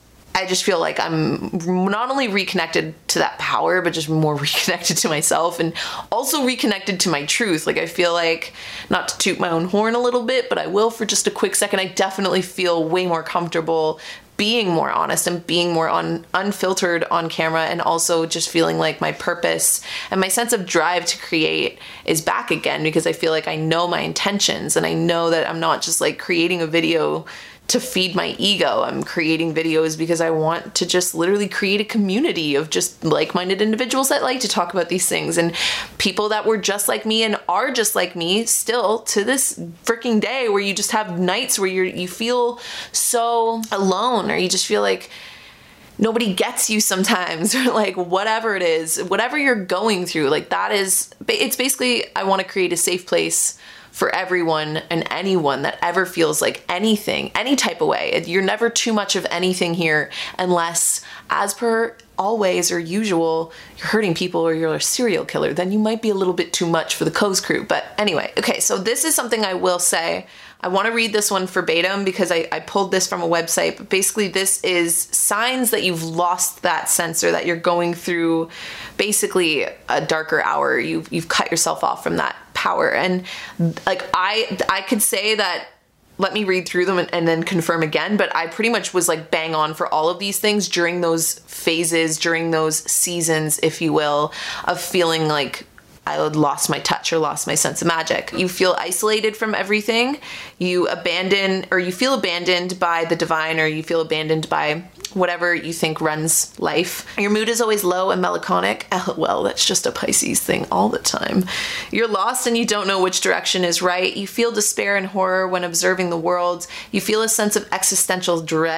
I just feel like I'm not only reconnected to that power, but just more reconnected to myself and also reconnected to my truth. Like I feel like, not to toot my own horn a little bit, but I will for just a quick second, I definitely feel way more comfortable being more honest and being more un- unfiltered on camera, and also just feeling like my purpose and my sense of drive to create is back again, because I feel like I know my intentions and I know that I'm not just like creating a video to feed my ego. I'm creating videos because I want to just literally create a community of just like-minded individuals that like to talk about these things, and people that were just like me and are just like me still to this freaking day, where you just have nights where you're, you feel so alone, or you just feel like nobody gets you sometimes, or like whatever it is, whatever you're going through, like that is, it's basically, I want to create a safe place for everyone and anyone that ever feels like anything, any type of way. You're never too much of anything here, unless, as per always or usual, you're hurting people or you're a serial killer. Then you might be a little bit too much for the Co's crew. But anyway, okay, so this is something I will say. I want to read this one verbatim because I, I pulled this from a website. But basically, this is signs that you've lost that sense, or that you're going through basically a darker hour. You've, you've cut yourself off from that power. And like I, I could say that, let me read through them and, and then confirm again, but I pretty much was like bang on for all of these things during those phases, during those seasons, if you will, of feeling like I had lost my touch or lost my sense of magic. You feel isolated from everything. You abandon, or you feel abandoned by the divine, or you feel abandoned by whatever you think runs life. Your mood is always low and melancholic. Well, that's just a Pisces thing all the time. You're lost and you don't know which direction is right. You feel despair and horror when observing the world. You feel a sense of existential dread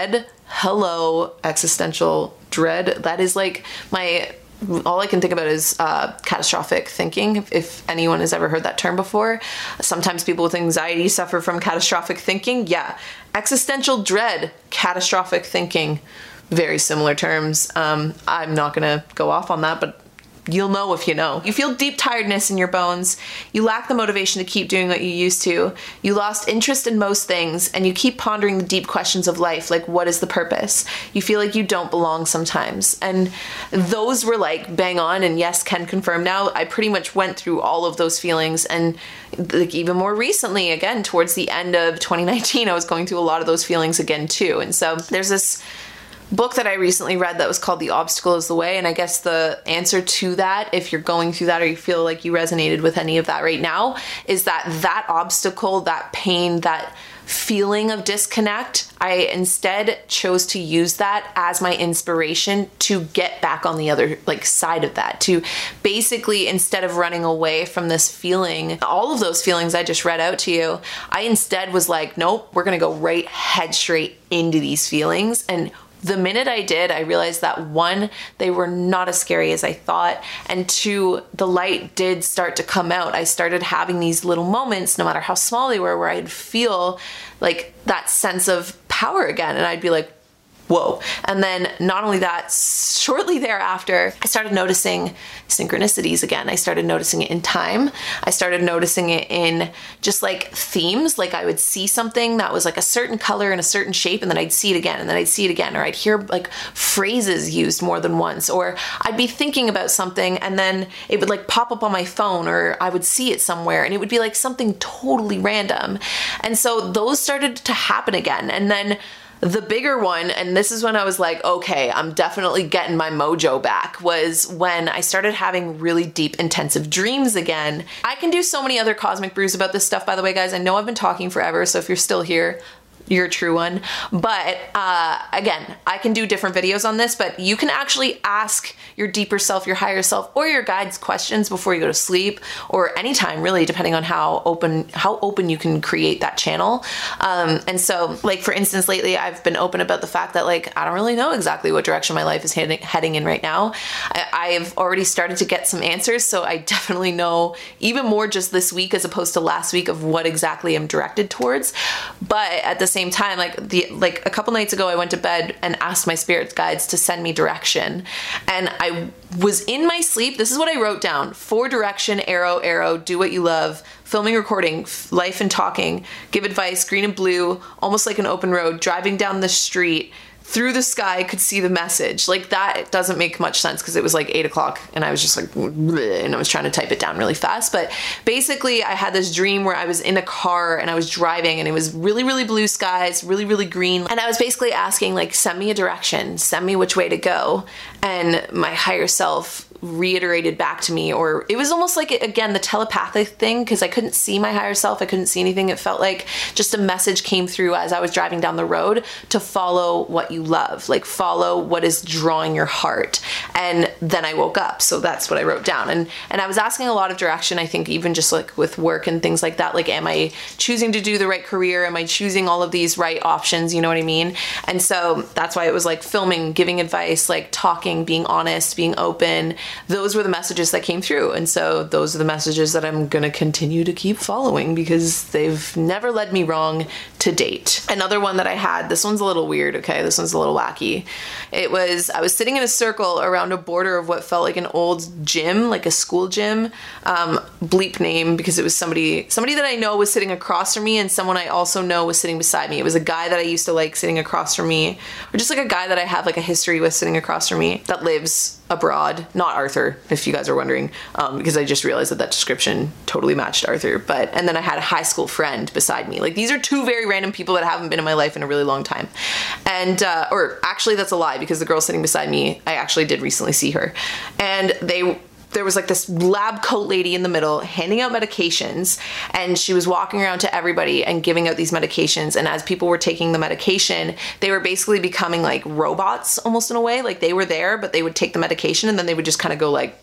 hello, existential dread. That is like my, all I can think about is uh, catastrophic thinking. If, if anyone has ever heard that term before, sometimes people with anxiety suffer from catastrophic thinking. Yeah, existential dread, catastrophic thinking, very similar terms. Um, I'm not gonna go off on that, but you'll know if you know. You feel deep tiredness in your bones. You lack the motivation to keep doing what you used to. You lost interest in most things, and you keep pondering the deep questions of life, like what is the purpose? You feel like you don't belong sometimes. And those were like bang on, and yes, can confirm now. I pretty much went through all of those feelings, and like even more recently, again, towards the end of twenty nineteen, I was going through a lot of those feelings again too. And so there's this book that I recently read that was called The Obstacle is the Way. And I guess the answer to that, if you're going through that or you feel like you resonated with any of that right now, is that that obstacle, that pain, that feeling of disconnect, I instead chose to use that as my inspiration to get back on the other like side of that, to basically, instead of running away from this feeling, all of those feelings I just read out to you, I instead was like, nope, we're gonna go right head straight into these feelings. And the minute I did, I realized that one, they were not as scary as I thought, and two, the light did start to come out. I started having these little moments, no matter how small they were, where I'd feel like that sense of power again, and I'd be like, whoa. And then not only that, shortly thereafter, I started noticing synchronicities again. I started noticing it in time. I started noticing it in just like themes. Like I would see something that was like a certain color and a certain shape, and then I'd see it again, and then I'd see it again, or I'd hear like phrases used more than once, or I'd be thinking about something and then it would like pop up on my phone, or I would see it somewhere and it would be like something totally random. And so those started to happen again. And then the bigger one, and this is when I was like, okay, I'm definitely getting my mojo back, was when I started having really deep, intensive dreams again. I can do so many other Cosmic Brews about this stuff, by the way, guys. I know I've been talking forever, so if you're still here, you're a true one. But uh, again, I can do different videos on this, but you can actually ask your deeper self, your higher self, or your guides questions before you go to sleep, or anytime really, depending on how open how open you can create that channel. Um, and so, like for instance, lately I've been open about the fact that like I don't really know exactly what direction my life is heading heading in right now. I, I've already started to get some answers, so I definitely know even more just this week as opposed to last week of what exactly I'm directed towards. But at the same time, like the like a couple nights ago, I went to bed and asked my spirit guides to send me direction, and I was in my sleep. This is what I wrote down: for direction, arrow, arrow, do what you love, filming, recording, life and talking, give advice, green and blue, almost like an open road, driving down the street, through the sky, could see the message. Like that doesn't make much sense because it was like eight o'clock and I was just like, bleh, and I was trying to type it down really fast. But basically I had this dream where I was in a car and I was driving and it was really, really blue skies, really, really green. And I was basically asking like, send me a direction, send me which way to go. And my higher self reiterated back to me, or it was almost like, again, the telepathic thing, because I couldn't see my higher self. I couldn't see anything. It felt like just a message came through as I was driving down the road to follow what you love, like follow what is drawing your heart. And then I woke up. So that's what I wrote down. And, and I was asking a lot of direction. I think even just like with work and things like that, like, am I choosing to do the right career? Am I choosing all of these right options? You know what I mean? And so that's why it was like filming, giving advice, like talking, being honest, being open. Those were the messages that came through. And so those are the messages that I'm going to continue to keep following because they've never led me wrong to date. Another one that I had, this one's a little weird. Okay. This one's a little wacky. It was, I was sitting in a circle around a border of what felt like an old gym, like a school gym, um, bleep name, because it was somebody, somebody that I know was sitting across from me and someone I also know was sitting beside me. It was a guy that I used to like sitting across from me, or just like a guy that I have like a history with sitting across from me that lives abroad, not Arthur, if you guys are wondering, um, because I just realized that that description totally matched Arthur. But, and then I had a high school friend beside me. Like these are two very random people that haven't been in my life in a really long time. And, uh, or actually that's a lie, because the girl sitting beside me, I actually did recently see her. And they, there was like this lab coat lady in the middle handing out medications, and she was walking around to everybody and giving out these medications. And as people were taking the medication, they were basically becoming like robots almost in a way. Like they were there, but they would take the medication and then they would just kind of go like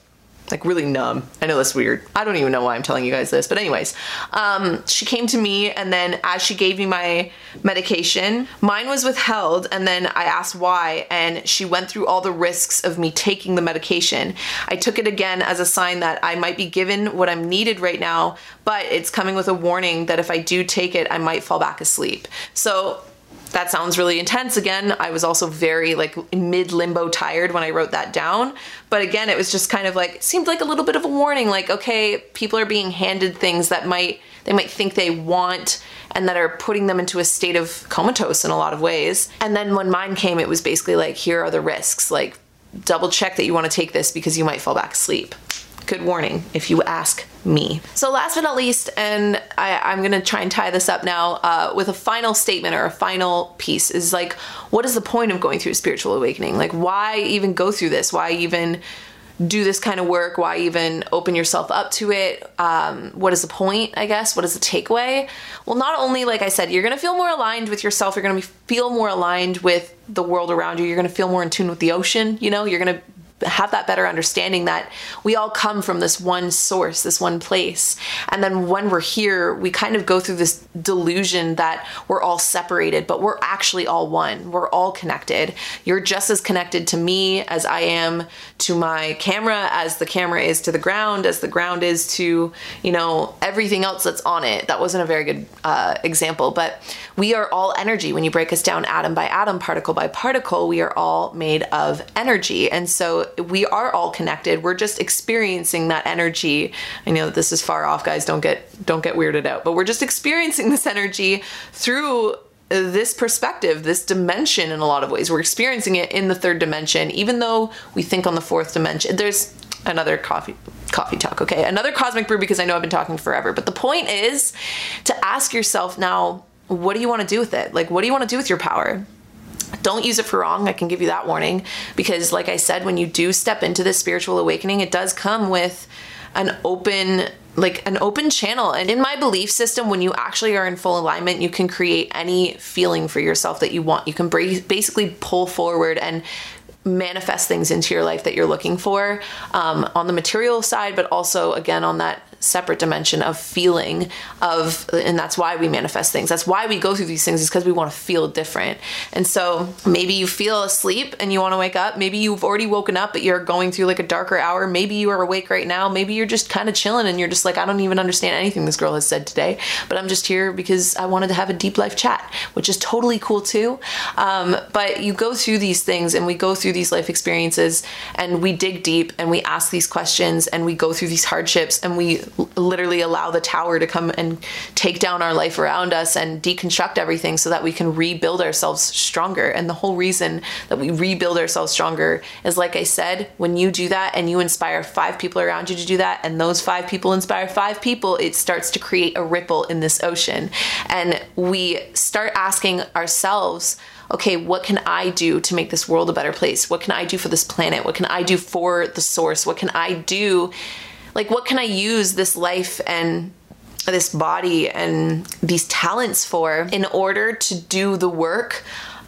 like really numb. I know that's weird. I don't even know why I'm telling you guys this, but anyways, um, she came to me, and then as she gave me my medication, mine was withheld, and then I asked why, and she went through all the risks of me taking the medication. I took it again as a sign that I might be given what I'm needed right now, but it's coming with a warning that if I do take it, I might fall back asleep. So that sounds really intense. Again, I was also very like mid limbo tired when I wrote that down. But again, it was just kind of like, it seemed like a little bit of a warning, like, okay, people are being handed things that might, they might think they want and that are putting them into a state of comatose in a lot of ways. And then when mine came, it was basically like, here are the risks, like double check that you want to take this because you might fall back asleep. Good warning, if you ask me. So last but not least, and I, I'm gonna try and tie this up now uh, with a final statement or a final piece, is like, what is the point of going through a spiritual awakening? Like, why even go through this? Why even do this kind of work? Why even open yourself up to it? Um, what is the point, I guess? What is the takeaway? Well, not only, like I said, you're gonna feel more aligned with yourself, you're gonna be, feel more aligned with the world around you, you're gonna feel more in tune with the ocean, you know, you're gonna have that better understanding that we all come from this one source, this one place. And then when we're here, we kind of go through this delusion that we're all separated, but we're actually all one. We're all connected. You're just as connected to me as I am to my camera, as the camera is to the ground, as the ground is to, you know, everything else that's on it. That wasn't a very good uh, example, but we are all energy. When you break us down atom by atom, particle by particle, we are all made of energy. And so we are all connected. We're just experiencing that energy. I know this is far off, guys. Don't get don't get weirded out. But we're just experiencing this energy through this perspective, this dimension in a lot of ways. We're experiencing it in the third dimension, even though we think on the fourth dimension. There's another coffee coffee talk, okay? Another cosmic brew, because I know I've been talking forever. But the point is to ask yourself now, what do you want to do with it? Like, what do you want to do with your power? Don't use it for wrong. I can give you that warning, because like I said, when you do step into this spiritual awakening, it does come with an open, like an open channel. And in my belief system, when you actually are in full alignment, you can create any feeling for yourself that you want. You can basically pull forward and manifest things into your life that you're looking for, um, on the material side, but also again on that separate dimension of feeling of, and that's why we manifest things. That's why we go through these things, is because we want to feel different. And so maybe you feel asleep and you want to wake up. Maybe you've already woken up, but you're going through like a darker hour. Maybe you are awake right now. Maybe you're just kind of chilling and you're just like, I don't even understand anything this girl has said today, but I'm just here because I wanted to have a deep life chat, which is totally cool too. Um, but you go through these things and we go through these life experiences and we dig deep and we ask these questions and we go through these hardships and we literally allow the tower to come and take down our life around us and deconstruct everything so that we can rebuild ourselves stronger. And the whole reason that we rebuild ourselves stronger is, like I said, when you do that and you inspire five people around you to do that, and those five people inspire five people, it starts to create a ripple in this ocean. And we start asking ourselves, okay, what can I do to make this world a better place? What can I do for this planet? What can I do for the source? What can I do? Like, what can I use this life and this body and these talents for in order to do the work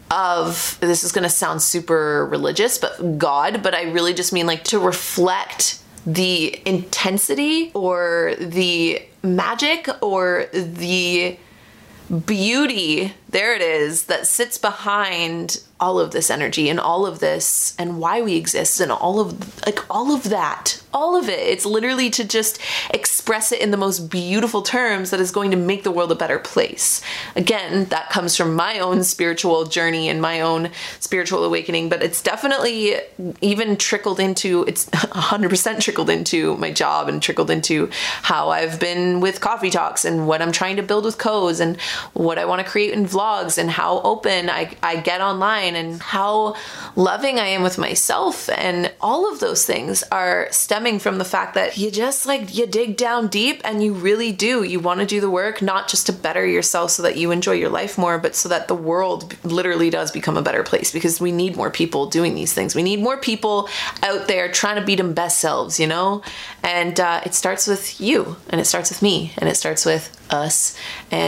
of, this is going to sound super religious, but God, but I really just mean like to reflect the intensity or the magic or the beauty, there it is, that sits behind all of this energy and all of this and why we exist and all of like all of that, all of it. It's literally to just express it in the most beautiful terms that is going to make the world a better place. Again, that comes from my own spiritual journey and my own spiritual awakening, but it's definitely even trickled into, it's one hundred percent trickled into my job and trickled into how I've been with Coffee Talks and what I'm trying to build with Co's and what I want to create in vlogs and how open I, I get online and how loving I am with myself. And all of those things are stemming from the fact that you just like, you dig down deep and you really do. You want to do the work, not just to better yourself so that you enjoy your life more, but so that the world literally does become a better place, because we need more people doing these things. We need more people out there trying to be them best selves, you know? And uh, it starts with you and it starts with me and it starts with us. And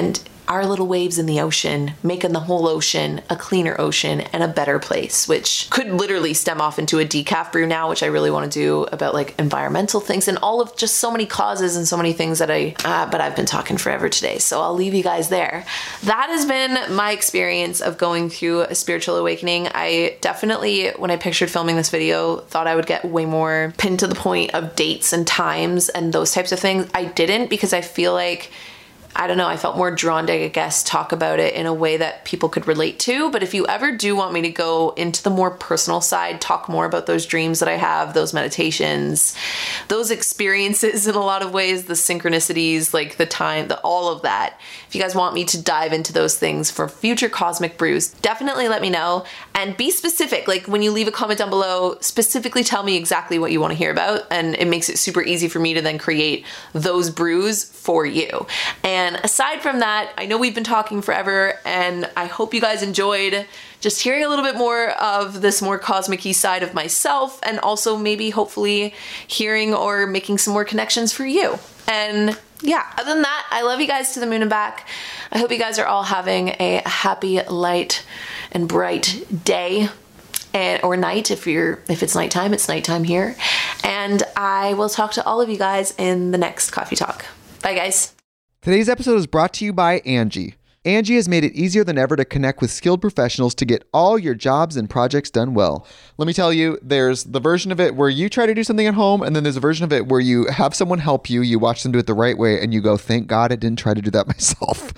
our little waves in the ocean, making the whole ocean a cleaner ocean and a better place, which could literally stem off into a decaf brew now, which I really want to do about like environmental things and all of just so many causes and so many things that I, uh, but I've been talking forever today. So I'll leave you guys there. That has been my experience of going through a spiritual awakening. I definitely, when I pictured filming this video, thought I would get way more pinned to the point of dates and times and those types of things. I didn't, because I feel like, I don't know, I felt more drawn to, I guess, talk about it in a way that people could relate to. But if you ever do want me to go into the more personal side, talk more about those dreams that I have, those meditations, those experiences in a lot of ways, the synchronicities, like the time, the, all of that. If you guys want me to dive into those things for future Cosmic Brews, definitely let me know and be specific. Like when you leave a comment down below, specifically tell me exactly what you want to hear about. And it makes it super easy for me to then create those brews for you. And aside from that, I know we've been talking forever, and I hope you guys enjoyed just hearing a little bit more of this more cosmic-y side of myself, and also maybe hopefully hearing or making some more connections for you. And yeah, other than that, I love you guys to the moon and back. I hope you guys are all having a happy, light, and bright day. And, or night, if you're if it's nighttime, it's nighttime here. And I will talk to all of you guys in the next Coffee Talk. Bye, guys. Today's episode is brought to you by Angie. Angie has made it easier than ever to connect with skilled professionals to get all your jobs and projects done well. Let me tell you, there's the version of it where you try to do something at home, and then there's a version of it where you have someone help you, you watch them do it the right way, and you go, thank God I didn't try to do that myself.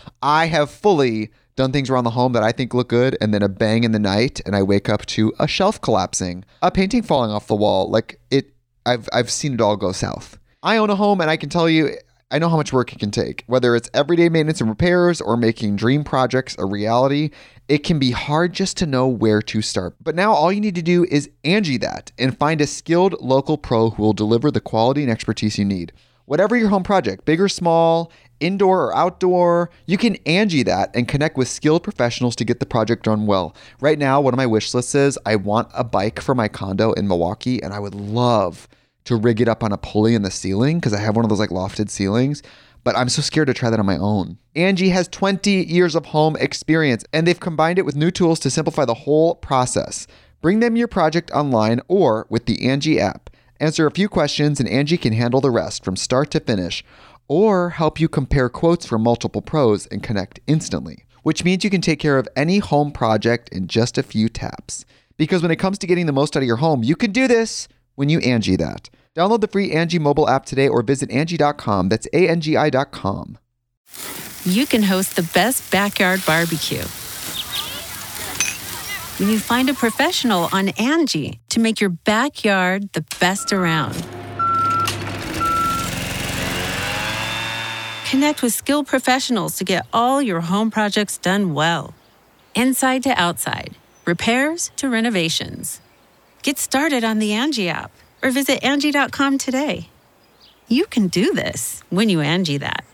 I have fully done things around the home that I think look good, and then a bang in the night, and I wake up to a shelf collapsing, a painting falling off the wall. Like it, I've I've seen it all go south. I own a home, and I can tell you, I know how much work it can take. Whether it's everyday maintenance and repairs or making dream projects a reality, it can be hard just to know where to start. But now all you need to do is Angie that and find a skilled local pro who will deliver the quality and expertise you need. Whatever your home project, big or small, indoor or outdoor, you can Angie that and connect with skilled professionals to get the project done well. Right now, one of my wish lists is I want a bike for my condo in Milwaukee, and I would love to rig it up on a pulley in the ceiling because I have one of those like lofted ceilings, but I'm so scared to try that on my own. Angie has twenty years of home experience, and they've combined it with new tools to simplify the whole process. Bring them your project online or with the Angie app. Answer a few questions and Angie can handle the rest from start to finish, or help you compare quotes from multiple pros and connect instantly, which means you can take care of any home project in just a few taps. Because when it comes to getting the most out of your home, you can do this when you Angie that. Download the free Angie mobile app today or visit Angie dot com. That's A N G I dot com. You can host the best backyard barbecue when you find a professional on Angie to make your backyard the best around. Connect with skilled professionals to get all your home projects done well. Inside to outside, repairs to renovations. Get started on the Angie app or visit Angie dot com today. You can do this when you Angie that.